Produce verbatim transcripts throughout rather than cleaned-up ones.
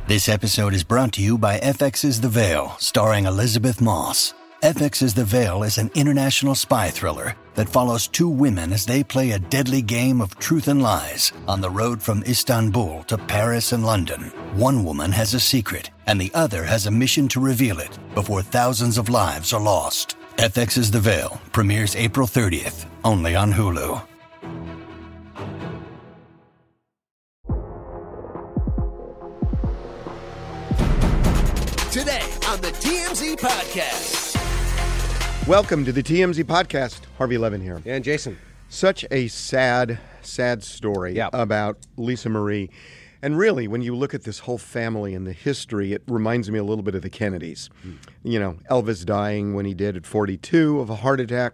This episode is brought to you by F X's The Veil, starring Elizabeth Moss. F X's The Veil is an international spy thriller that follows two women as they play a deadly game of truth and lies on the road from Istanbul to Paris and London. One woman has a secret, and the other has a mission to reveal it before thousands of lives are lost. F X's The Veil premieres April thirtieth, only on Hulu. Today on the T M Z Podcast. Welcome to the T M Z Podcast. Harvey Levin here. And Jason. Such a sad, sad story yep. about Lisa Marie. And really, when you look at this whole family and the history, it reminds me a little bit of the Kennedys. Mm. You know, Elvis dying when he did at forty-two of a heart attack.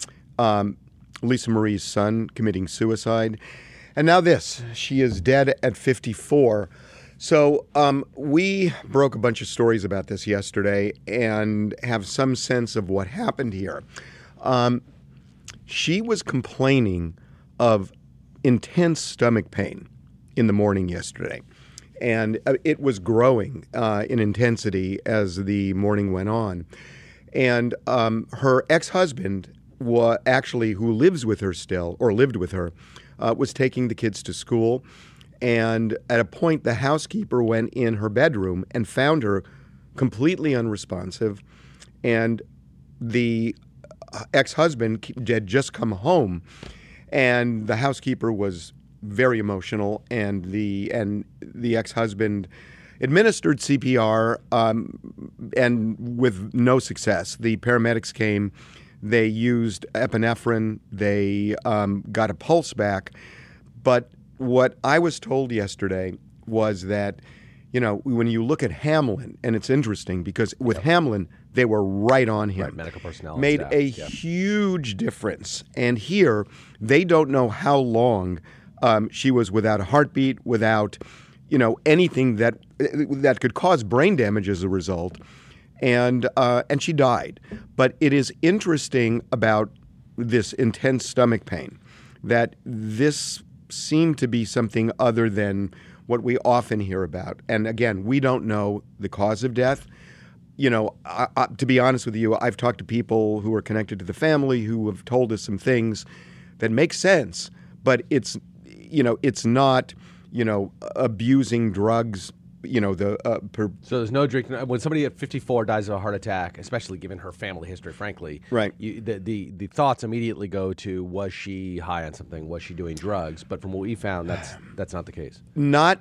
Um, Lisa Marie's son committing suicide. And now this. She is dead at fifty-four. So um, we broke a bunch of stories about this yesterday and have some sense of what happened here. Um, she was complaining of intense stomach pain in the morning yesterday, and it was growing uh, in intensity as the morning went on. And um, her ex-husband, wa- actually who lives with her still, or lived with her, uh, was taking the kids to school. And at a point, the housekeeper went in her bedroom and found her completely unresponsive. And the ex-husband had just come home, and the housekeeper was very emotional. And the and the ex-husband administered C P R, um, and with no success. The paramedics came. They used epinephrine. They um, got a pulse back, but what I was told yesterday was that, you know, when you look at Hamlin, and it's interesting because with yep. Hamlin, they were right on him. Right, medical personnel. Made staff. a yep. huge difference. And here, they don't know how long um, she was without a heartbeat, without, you know, anything that that could cause brain damage as a result. And uh, and she died. But it is interesting about this intense stomach pain that this seem to be something other than what we often hear about. And again, we don't know the cause of death. You know, I, I, to be honest with you, I've talked to people who are connected to the family who have told us some things that make sense, but it's, you know, it's not, you know, abusing drugs. You know, the uh, per- so there's no drink when somebody at fifty-four dies of a heart attack, especially given her family history. Frankly, right? You, the, the the thoughts immediately go to, was she high on something? Was she doing drugs? But from what we found, that's that's not the case. Not.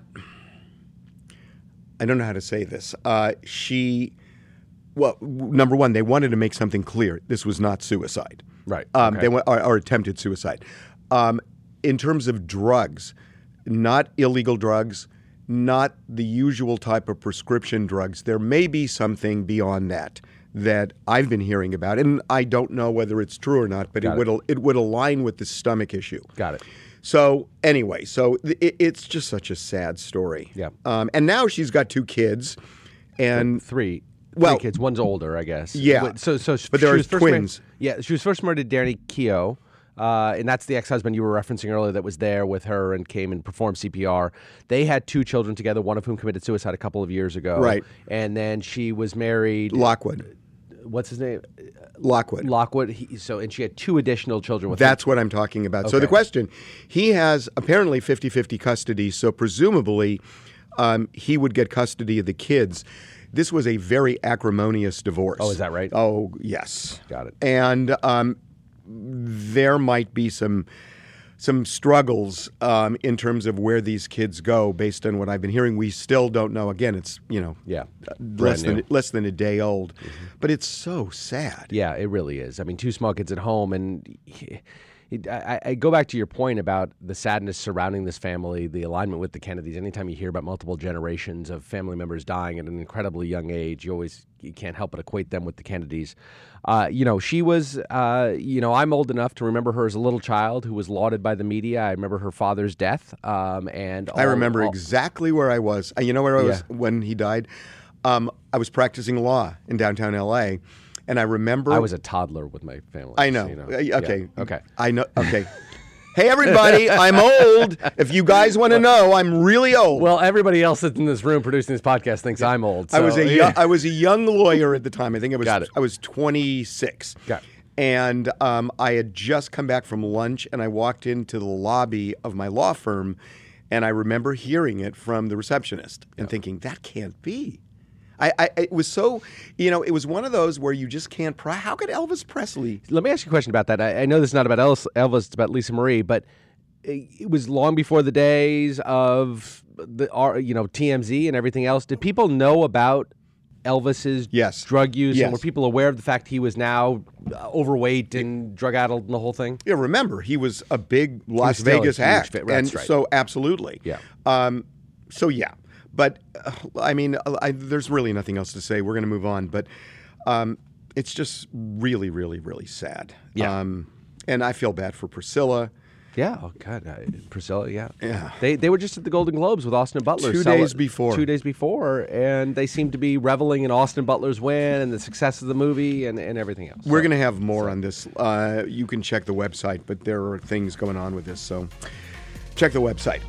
I don't know how to say this. Uh, she, well, number one, they wanted to make something clear. This was not suicide, right? Um, okay. They went, or, or attempted suicide. Um, in terms of drugs, not illegal drugs. Not the usual type of prescription drugs. There may be something beyond that that I've been hearing about, and I don't know whether it's true or not, but it, it would it would align with the stomach issue. Got it. So anyway, so it, it's just such a sad story. Yeah. Um, and now she's got two kids, and three. Well, three kids. One's older, I guess. Yeah. So so, but there are twins. twins. Married, yeah, she was first married to Danny Keough. Uh, and that's the ex-husband you were referencing earlier that was there with her and came and performed C P R. They had two children together, one of whom committed suicide a couple of years ago. Right. And then she was married. Lockwood. What's his name? Lockwood. Lockwood. He, so, and she had two additional children with That's him. what I'm talking about. Okay. So the question, he has apparently fifty-fifty custody, so presumably um, he would get custody of the kids. This was a very acrimonious divorce. Oh, is that right? Oh, yes. Got it. And um, there might be some some struggles um, in terms of where these kids go based on what I've been hearing. We still don't know. Again, it's, you know, yeah, less new. than less than a day old. Mm-hmm. But it's so sad. Yeah, it really is. I mean, two small kids at home, and I, I go back to your point about the sadness surrounding this family, the alignment with the Kennedys. Anytime you hear about multiple generations of family members dying at an incredibly young age, you always you can't help but equate them with the Kennedys. Uh, you know, she was, uh, you know, I'm old enough to remember her as a little child who was lauded by the media. I remember her father's death. Um, and all, I remember all, exactly where I was. You know where I was yeah. when he died? Um, I was practicing law in downtown L A, and I remember I was a toddler with my family. I know. So, you know. Okay. Yeah. Okay. I know. Okay. Hey, everybody, I'm old. If you guys want to know, I'm really old. Well, everybody else that's in this room producing this podcast thinks I'm old. So. I was a young, I was a young lawyer at the time. I think I was Got it. I was twenty-six. Got it. And um, I had just come back from lunch, and I walked into the lobby of my law firm, and I remember hearing it from the receptionist and thinking, that can't be. I, I it was so, you know, it was one of those where you just can't. Pri- How could Elvis Presley? Let me ask you a question about that. I, I know this is not about Elvis, Elvis, it's about Lisa Marie, but it was long before the days of the, you know, T M Z and everything else. Did people know about Elvis's Yes. drug use? Yes. And were people aware of the fact he was now overweight and drug-addled and the whole thing? Yeah, remember, he was a big Las still a Vegas huge act. fit. That's And right. so, absolutely. Yeah. Um, so, yeah. But, uh, I mean, I, there's really nothing else to say. We're going to move on. But um, it's just really, really, really sad. Yeah. Um, and I feel bad for Priscilla. Yeah. Oh, God. Uh, Priscilla, yeah. Yeah. They they were just at the Golden Globes with Austin Butler. Two cele- days before. Two days before. And they seemed to be reveling in Austin Butler's win and the success of the movie and, and everything else. We're So- going to have more on this. Uh, you can check the website, but there are things going on with this. So check the website.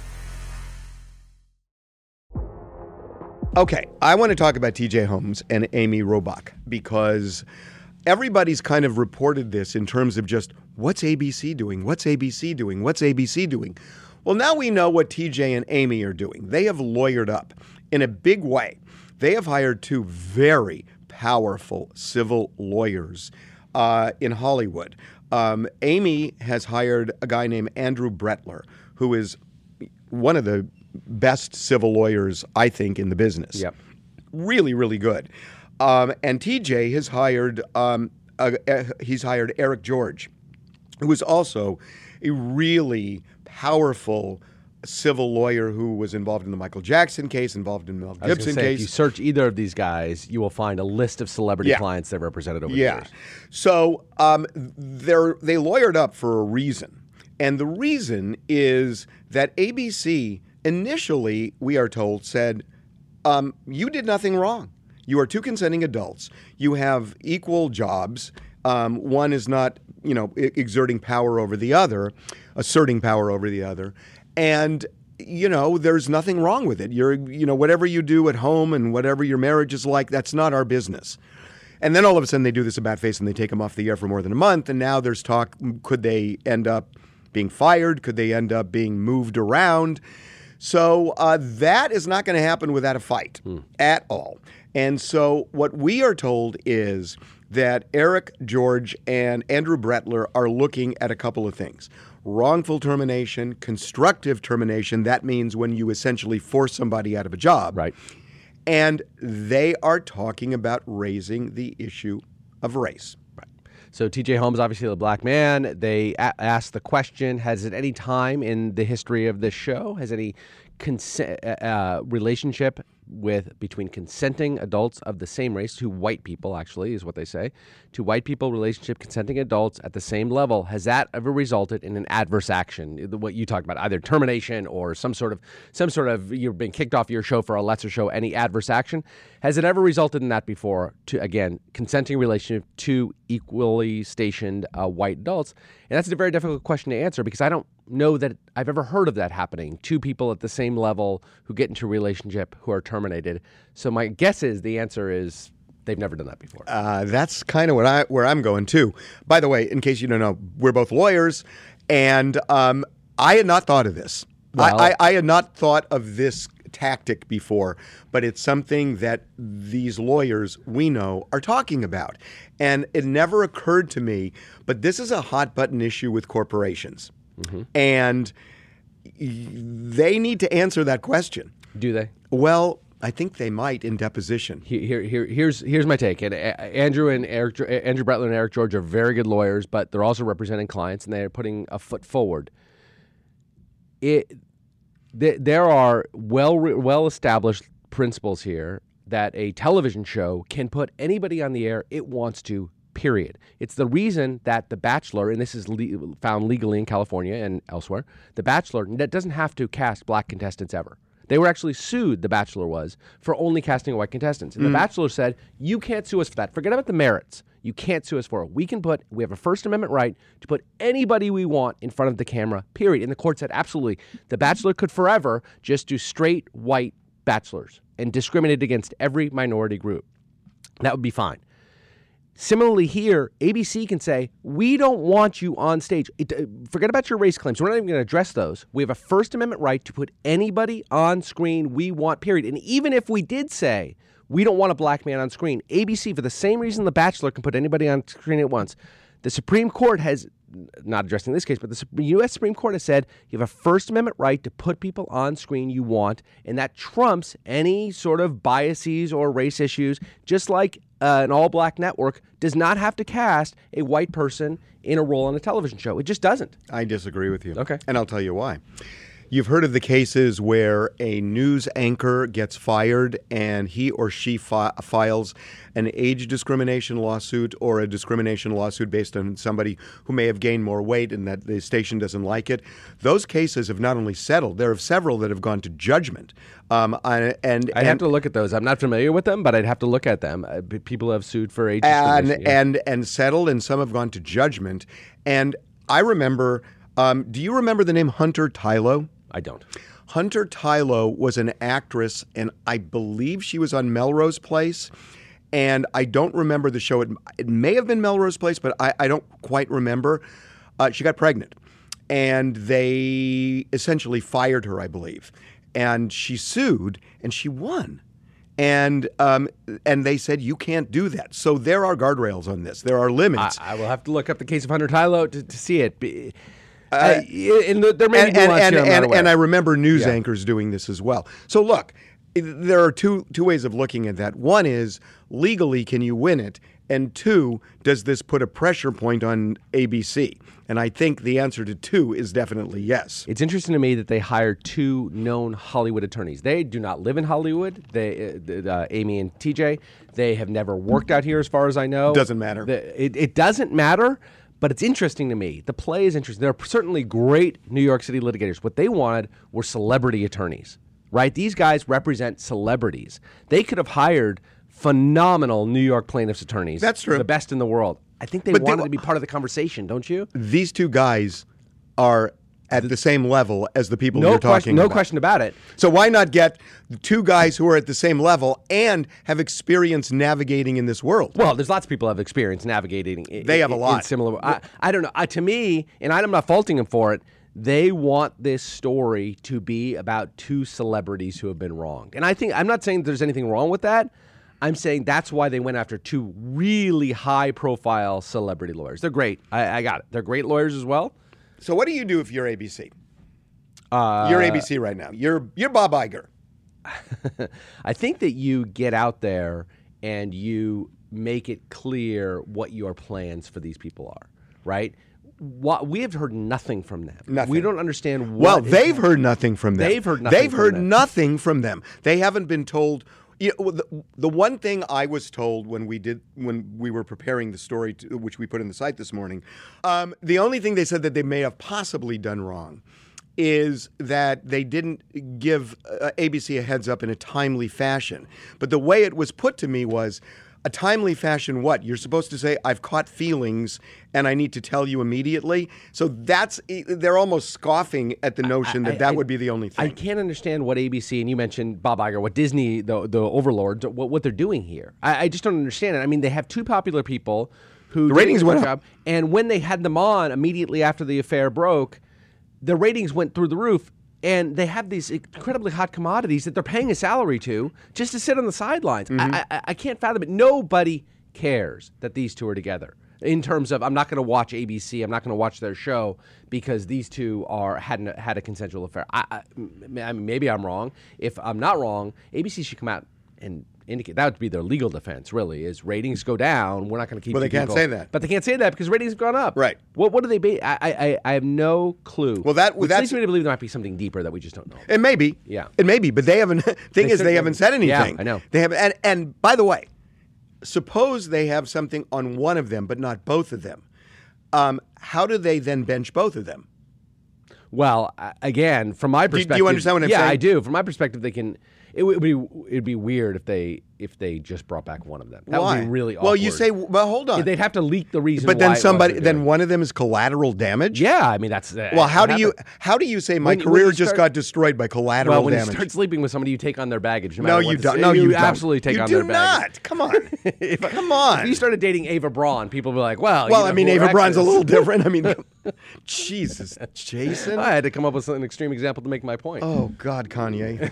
Okay, I want to talk about T J Holmes and Amy Robach because everybody's kind of reported this in terms of just what's A B C doing? What's A B C doing? What's A B C doing? Well, now we know what T J and Amy are doing. They have lawyered up in a big way. They have hired two very powerful civil lawyers uh, in Hollywood. Um, Amy has hired a guy named Andrew Brettler, who is one of the best civil lawyers, I think, in the business. Yep. Really, really good. Um, and T J has hired um, uh, uh, he's hired Eric George, who is also a really powerful civil lawyer who was involved in the Michael Jackson case, involved in the Mel I was Gibson gonna say, case. if you search either of these guys, you will find a list of celebrity Yeah. clients they've represented over the Yeah. years. So um, they're they lawyered up for a reason, and the reason is that A B C initially, we are told, said, um, "You did nothing wrong. You are two consenting adults. You have equal jobs. Um, one is not, you know, e- exerting power over the other, asserting power over the other, and." You know, there's nothing wrong with it. You're, you know, whatever you do at home and whatever your marriage is like, that's not our business. And then all of a sudden they do this about face and they take them off the air for more than a month. And now there's talk, could they end up being fired? Could they end up being moved around? So uh, that is not going to happen without a fight hmm. at all. And so what we are told is that Eric George and Andrew Brettler are looking at a couple of things. Wrongful termination, constructive termination. That means when you essentially force somebody out of a job. Right. And they are talking about raising the issue of race. Right. So T J Holmes, obviously a black man. They a- asked the question, has at any time in the history of this show, has any cons- uh, relationship with between consenting adults of the same race, to white people actually is what they say, to white people relationship consenting adults at the same level, has that ever resulted in an adverse action? What you talked about, either termination or some sort of some sort of you've been kicked off your show for a lesser show, any adverse action? Has it ever resulted in that before? To again, consenting relationship to equally stationed uh, white adults, and that's a very difficult question to answer because I don't know that I've ever heard of that happening. Two people at the same level who get into a relationship who are terminated. So my guess is the answer is they've never done that before. Uh, that's kind of what I where I'm going too. By the way, in case you don't know, we're both lawyers, and um, I had not thought of this. Well, I, I, I had not thought of this tactic before, but it's something that these lawyers we know are talking about. And it never occurred to me, but this is a hot button issue with corporations. Mm-hmm. And they need to answer that question. Do they? Well, I think they might in deposition. Here, here, here's here's my take. And uh, Andrew and Eric, Andrew Brettler and Eric George are very good lawyers, but they're also representing clients, and they're putting a foot forward. It, th- there are well well established principles here that a television show can put anybody on the air it wants to. Period. It's the reason that The Bachelor, and this is le- found legally in California and elsewhere, The Bachelor that doesn't have to cast black contestants ever. They were actually sued, The Bachelor was, for only casting white contestants. And mm. The Bachelor said, you can't sue us for that. Forget about the merits. You can't sue us for it. We can put, we have a First Amendment right to put anybody we want in front of the camera, period. And the court said, absolutely. The Bachelor could forever just do straight white bachelors and discriminate against every minority group. That would be fine. Similarly here, A B C can say, we don't want you on stage. It, uh, forget about your race claims. We're not even going to address those. We have a First Amendment right to put anybody on screen we want, period. And even if we did say we don't want a black man on screen, A B C, for the same reason The Bachelor can put anybody on screen at once, the Supreme Court has, not addressing this case, but the U S Supreme Court has said you have a First Amendment right to put people on screen you want, and that trumps any sort of biases or race issues, just like uh, an all-black network does not have to cast a white person in a role on a television show. It just doesn't. I disagree with you. Okay. And I'll tell you why. You've heard of the cases where a news anchor gets fired and he or she fi- files an age discrimination lawsuit or a discrimination lawsuit based on somebody who may have gained more weight and that the station doesn't like it. Those cases have not only settled, there are several that have gone to judgment. Um, and, and I'd have to look at those. I'm not familiar with them, but I'd have to look at them. Uh, people have sued for age discrimination. And, yeah. and, and settled, and some have gone to judgment. And I remember, um, do you remember the name Hunter Tylo? I don't. Hunter Tylo was an actress, and I believe she was on Melrose Place. And I don't remember the show. It, it may have been Melrose Place, but I, I don't quite remember. Uh, she got pregnant, and they essentially fired her, I believe. And she sued, and she won. And um, and they said, you can't do that. So there are guardrails on this. There are limits. I, I will have to look up the case of Hunter Tylo to, to see it. Be, Uh, and there may and, be nuance and, here, I'm and, not aware. and I remember news Yeah. anchors doing this as well. So look, there are two two ways of looking at that. One is, legally, can you win it? And two, does this put a pressure point on A B C? And I think the answer to two is definitely yes. It's interesting to me that they hired two known Hollywood attorneys. They do not live in Hollywood. They, uh, uh, Amy and T J, they have never worked out here as far as I know. Doesn't matter. The, it, it doesn't matter. But it's interesting to me. The play is interesting. There are certainly great New York City litigators. What they wanted were celebrity attorneys, right? These guys represent celebrities. They could have hired phenomenal New York plaintiffs' attorneys. That's true. The best in the world. I think they But they- wanted to be part of the conversation, don't you? These two guys are at the same level as the people No you're question, talking no about. question about it. So why not get two guys who are at the same level and have experience navigating in this world? Well, there's lots of people who have experience navigating. i- They have a in- lot. In similar. I, I don't know. I, to me, and I'm not faulting them for it. They want this story to be about two celebrities who have been wronged, and I think I'm not saying there's anything wrong with that. I'm saying that's why they went after two really high-profile celebrity lawyers. They're great. I, I got it. They're great lawyers as well. So what do you do if you're A B C? Uh, You're A B C right now. You're you're Bob Iger. I think that you get out there and you make it clear what your plans for these people are, right? What, we have heard nothing from them. Nothing. We don't understand what Well, is- they've heard nothing from them. They've heard nothing They've from heard them. nothing from them. They haven't been told. You know, the, the one thing I was told when we did when we were preparing the story, to, which we put in the site this morning, um, the only thing they said that they may have possibly done wrong is that they didn't give uh, A B C a heads up in a timely fashion. But the way it was put to me was, a timely fashion what? You're supposed to say, I've caught feelings and I need to tell you immediately. So that's, they're almost scoffing at the notion I- that that I- would be the only thing. I can't understand what A B C, and you mentioned Bob Iger, what Disney, the the overlords, what, what they're doing here. I, I just don't understand it. I mean, they have two popular people who The did a ratings good went up. job, and when they had them on immediately after the affair broke, the ratings went through the roof. And they have these incredibly hot commodities that they're paying a salary to just to sit on the sidelines. Mm-hmm. I, I, I can't fathom it. Nobody cares that these two are together. In terms of, I'm not going to watch A B C. I'm not going to watch their show because these two are hadn't had a consensual affair. I, I, I mean, maybe I'm wrong. If I'm not wrong, A B C should come out and indicate that would be their legal defense. Really, is ratings go down, we're not going to keep. Well, they two can't people. say that. But they can't say that because ratings have gone up. Right. What What do they be? I I I have no clue. Well, that- which that's- leads me to believe there might be something deeper that we just don't know. It may be. Yeah. It may be, but they haven't. Thing They is, they certainly- haven't said Yeah, anything. I know. They haven't. And, and by the way, suppose they have something on one of them, but not both of them. Um, how do they then bench both of them? Well, uh, again, from my do perspective, you understand what I'm yeah, saying? I do. From my perspective, they can. It would be it'd be weird if they if they just brought back one of them. That Why? would be really awkward. Well, you say, well, hold on. They'd have to leak the reason. But why then it was somebody, they're then doing. one of them is collateral damage. Yeah, I mean that's. Uh, Well, how it do you happens. how do you say my When- when career you just start- got destroyed by collateral Well, when damage? you start sleeping with somebody, you take on their baggage. No, no, matter you what don't. the- No, you, you don't. absolutely take you on do their baggage. not. Come on. If, Come on. If you started dating Ava Braun, people would be like, "Well, Well, you know I mean, who Ava her Braun's ex a is. little different. I mean, Jesus, Jason. I had to come up with an extreme example to make my point. Oh God, Kanye.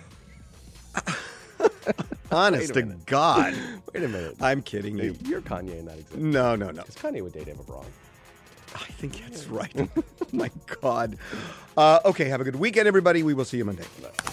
Honest to God. Wait a minute. I'm kidding you. You're Kanye in that example. No, no, no. Because Kanye would date Ava Braun. I think that's right. Oh, my God. Uh, okay, have a good weekend, everybody. We will see you Monday.